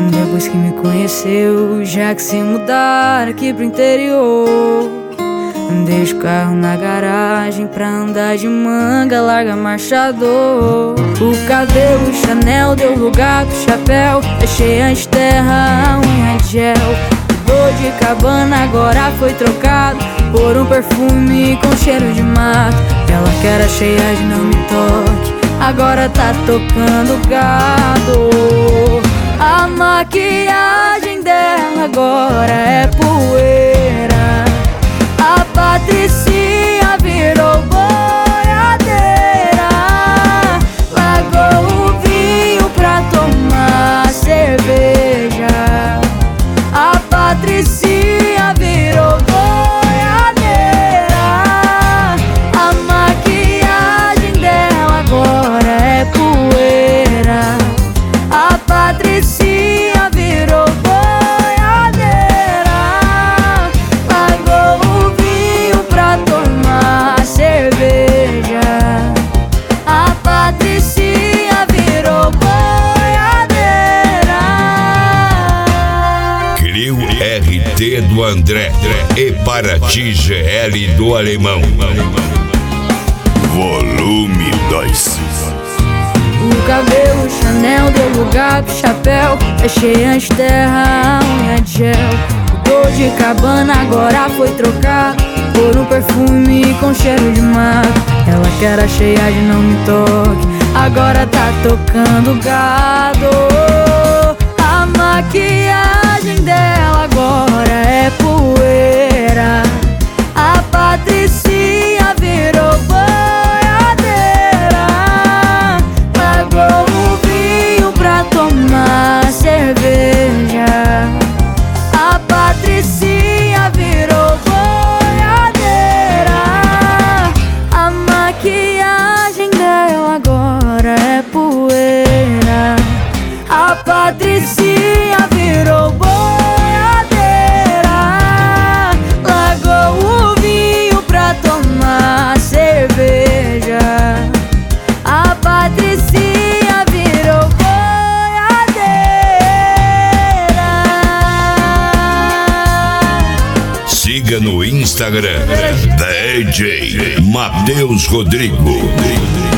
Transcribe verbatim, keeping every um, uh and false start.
Depois que me conheceu, já que se mudar aqui pro interior, deixa o carro na garagem pra andar de manga, larga marchador. O cabelo Chanel deu lugar pro chapéu, achei antes terra, unha de gel. O de cabana agora foi trocado por um perfume com cheiro de mato. Ela que era cheia de não me toque, agora tá tocando gado. A maquiagem dela agora é poeira. A Patricinha virou boiadeira. Largou o vinho pra tomar cerveja. A Patricinha virou boiadeira. A maquiagem dela agora é poeira. A Patricinha virou boiadeira. Largou o vinho pra tomar cerveja. A Patricinha virou boiadeira. Crio R T do André e Paraty G L do Alemão. Volume dois. O cabelo Chanel deu lugar pro chapéu, achei antes terra, unha de gel. O de cabana agora foi trocado por um perfume com cheiro de mato. Ela que era cheia de não me toque, agora tá tocando gado. A maquiagem dela agora é poeira. A Patricinha virou boiadeira. Largou o vinho pra tomar cerveja. A Patricinha virou boiadeira. A maquiagem dela agora é poeira. A Patricinha virou boiadeira. Largou o vinho pra tomar cerveja. A Patricinha virou boiadeira. Siga no Instagram D J Matheus Rodrigo.